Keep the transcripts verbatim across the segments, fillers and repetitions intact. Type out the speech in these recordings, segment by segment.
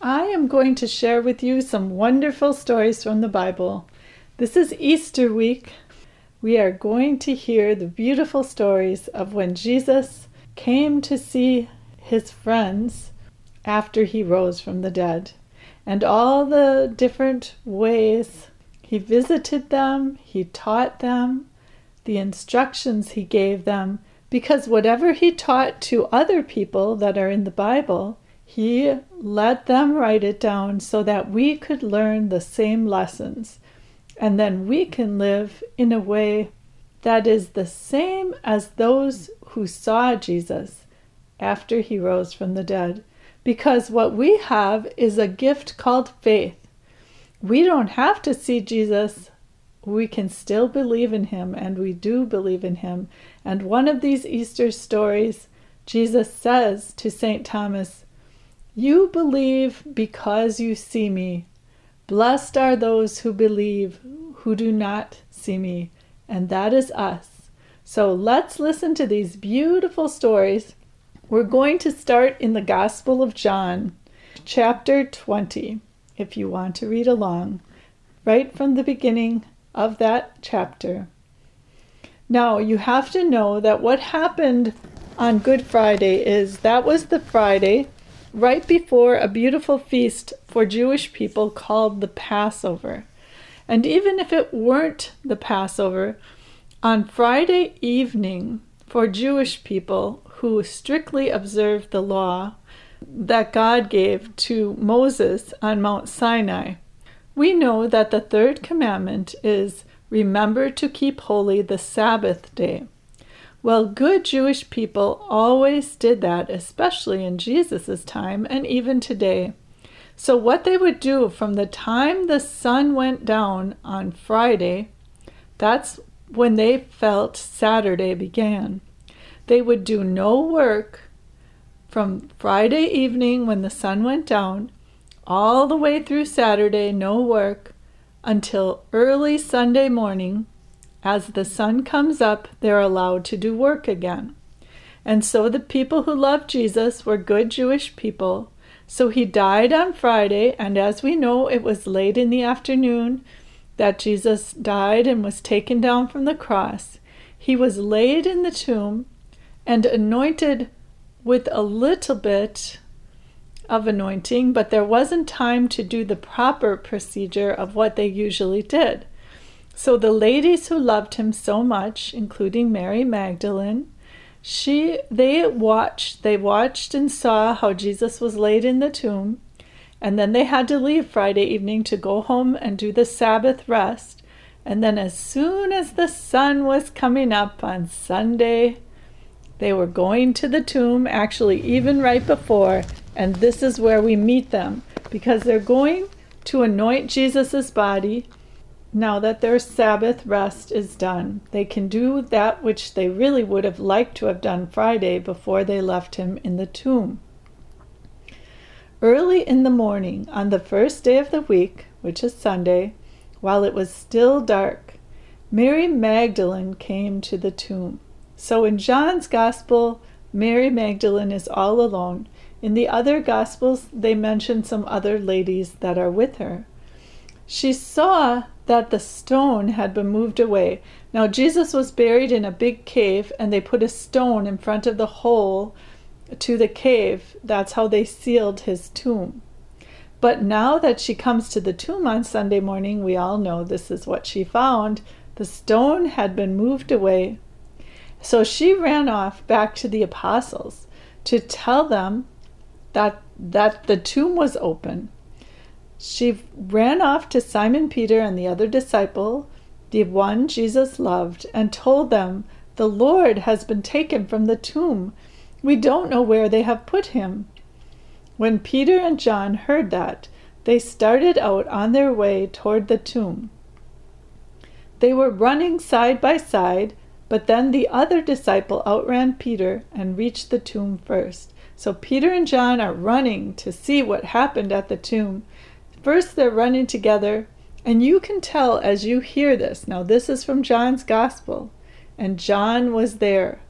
I am going to share with you some wonderful stories from the Bible. This is Easter week. We are going to hear the beautiful stories of when Jesus came to see his friends after he rose from the dead, and all the different ways he visited them, he taught them, the instructions he gave them, because whatever he taught to other people that are in the Bible, he let them write it down so that we could learn the same lessons. And then we can live in a way that is the same as those who saw Jesus after he rose from the dead. Because what we have is a gift called faith. We don't have to see Jesus. We can still believe in him, and we do believe in him. And one of these Easter stories, Jesus says to Saint Thomas, "You believe because you see me. Blessed are those who believe, who do not see me." And that is us. So let's listen to these beautiful stories. We're going to start in the Gospel of John, chapter twenty, if you want to read along, right from the beginning of that chapter. Now, you have to know that what happened on Good Friday is that was the Friday right before a beautiful feast for Jewish people called the Passover. And even if it weren't the Passover, on Friday evening for Jewish people who strictly observed the law that God gave to Moses on Mount Sinai, we know that the third commandment is, "Remember to keep holy the Sabbath day." Well, good Jewish people always did that, especially in Jesus' time and even today. So what they would do from the time the sun went down on Friday, that's when they felt Saturday began. They would do no work from Friday evening when the sun went down all the way through Saturday, no work, until early Sunday morning. As the sun comes up, they're allowed to do work again. And so the people who loved Jesus were good Jewish people. So he died on Friday, and as we know, it was late in the afternoon that Jesus died and was taken down from the cross. He was laid in the tomb and anointed with a little bit of anointing, but there wasn't time to do the proper procedure of what they usually did. So the ladies who loved him so much, including Mary Magdalene, she they watched, they watched and saw how Jesus was laid in the tomb, and then they had to leave Friday evening to go home and do the Sabbath rest. And then as soon as the sun was coming up on Sunday, they were going to the tomb, actually even right before, and this is where we meet them, because they're going to anoint Jesus' body. Now that their Sabbath rest is done, they can do that which they really would have liked to have done Friday before they left him in the tomb. Early in the morning, on the first day of the week, which is Sunday, while it was still dark, Mary Magdalene came to the tomb. So in John's Gospel, Mary Magdalene is all alone. In the other Gospels, they mention some other ladies that are with her. She saw that the stone had been moved away. Now Jesus was buried in a big cave, and they put a stone in front of the hole to the cave. That's how they sealed his tomb. But now that she comes to the tomb on Sunday morning, we all know this is what she found. The stone had been moved away. So she ran off back to the apostles to tell them that, that the tomb was open. She ran off to Simon Peter and the other disciple, the one Jesus loved, and told them, "The Lord has been taken from the tomb. We don't know where they have put him." When Peter and John heard that, they started out on their way toward the tomb. They were running side by side, but then the other disciple outran Peter and reached the tomb first. So Peter and John are running to see what happened at the tomb. First, they're running together, and you can tell as you hear this. Now, this is from John's Gospel, and John was there.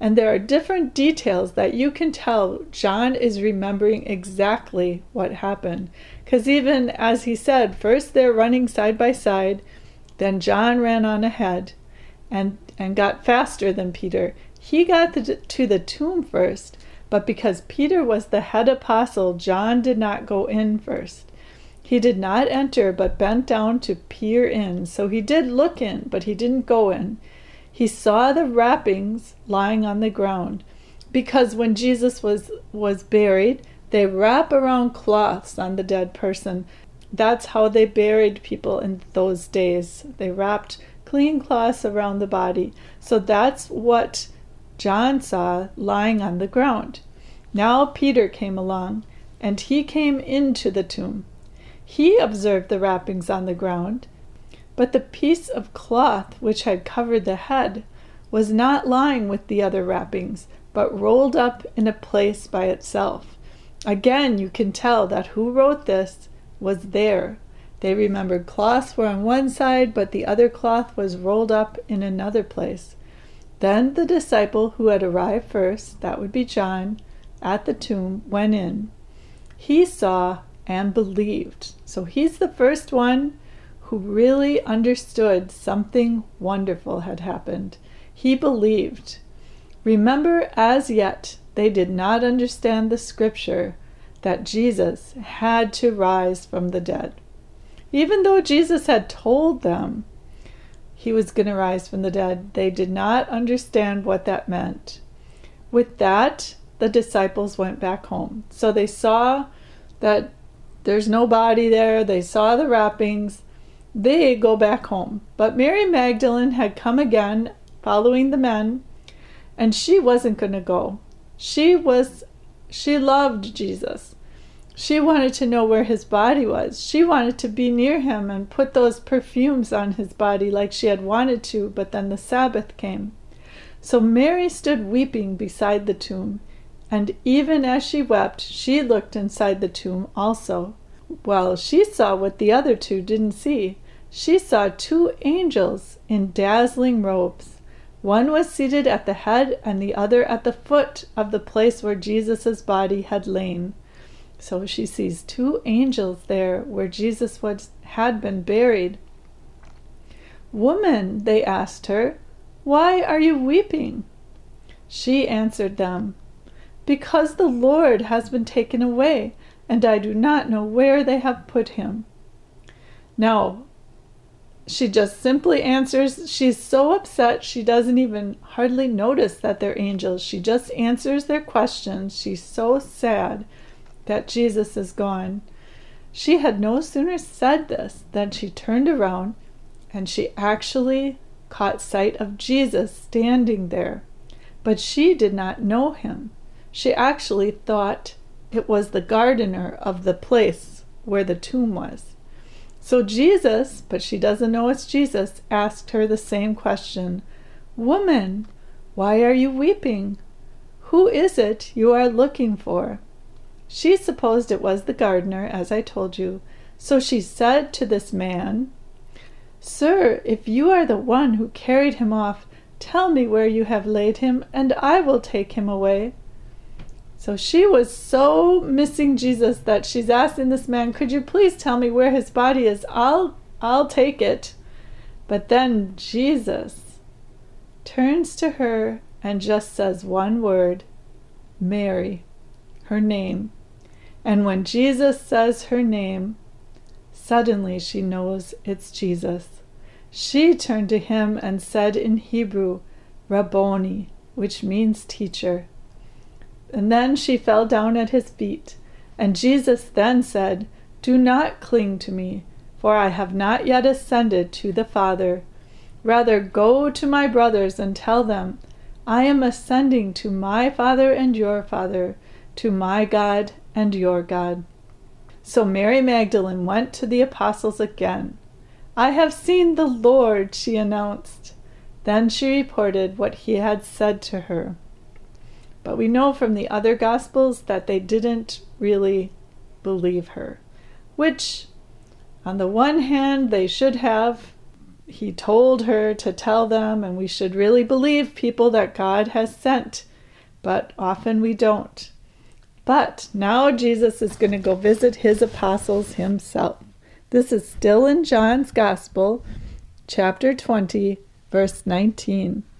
And there are different details that you can tell John is remembering exactly what happened. Because even as he said, first they're running side by side, then John ran on ahead and, and got faster than Peter. He got the, to the tomb first, but because Peter was the head apostle, John did not go in first. He did not enter, but bent down to peer in. So he did look in, but he didn't go in. He saw the wrappings lying on the ground, because when Jesus was, was buried, they wrap around cloths on the dead person. That's how they buried people in those days. They wrapped clean cloths around the body. So that's what John saw lying on the ground. Now Peter came along, and he came into the tomb. He observed the wrappings on the ground, but the piece of cloth which had covered the head was not lying with the other wrappings, but rolled up in a place by itself. Again, you can tell that who wrote this was there. They remembered cloths were on one side, but the other cloth was rolled up in another place. Then the disciple who had arrived first, that would be John, at the tomb, went in. He saw and believed. So he's the first one who really understood something wonderful had happened. He believed. Remember, as yet, they did not understand the scripture that Jesus had to rise from the dead. Even though Jesus had told them he was going to rise from the dead, they did not understand what that meant. With that, the disciples went back home. So they saw that there's no body there. They saw the wrappings. They go back home. But Mary Magdalene had come again, following the men, and she wasn't going to go. She was, she loved Jesus. She wanted to know where his body was. She wanted to be near him and put those perfumes on his body like she had wanted to, but then the Sabbath came. So Mary stood weeping beside the tomb, and even as she wept, she looked inside the tomb also. Well, she saw what the other two didn't see. She saw two angels in dazzling robes. One was seated at the head and the other at the foot of the place where Jesus' body had lain. So she sees two angels there where Jesus was, had been buried. "Woman," they asked her, "why are you weeping?" She answered them, "Because the Lord has been taken away, and I do not know where they have put him." Now, she just simply answers. She's so upset she doesn't even hardly notice that they're angels. She just answers their questions. She's so sad that Jesus is gone. She had no sooner said this than she turned around and she actually caught sight of Jesus standing there. But she did not know him. She actually thought it was the gardener of the place where the tomb was. So Jesus, but she doesn't know it's Jesus, asked her the same question. "Woman, why are you weeping? Who is it you are looking for?" She supposed it was the gardener, as I told you. So she said to this man, "Sir, if you are the one who carried him off, tell me where you have laid him, and I will take him away." So she was so missing Jesus that she's asking this man, "Could you please tell me where his body is? I'll I'll take it." But then Jesus turns to her and just says one word, Mary, her name. And when Jesus says her name, suddenly she knows it's Jesus. She turned to him and said in Hebrew, Rabboni, which means teacher. And then she fell down at his feet. And Jesus then said, "Do not cling to me, for I have not yet ascended to the Father. Rather go to my brothers and tell them, I am ascending to my Father and your Father, to my God and your God." So Mary Magdalene went to the apostles again. "I have seen the Lord," she announced. Then she reported what he had said to her. But we know from the other Gospels that they didn't really believe her, which on the one hand they should have, he told her to tell them, and we should really believe people that God has sent, but often we don't. But now Jesus is going to go visit his apostles himself. This is still in John's Gospel, chapter twenty, verse nineteen.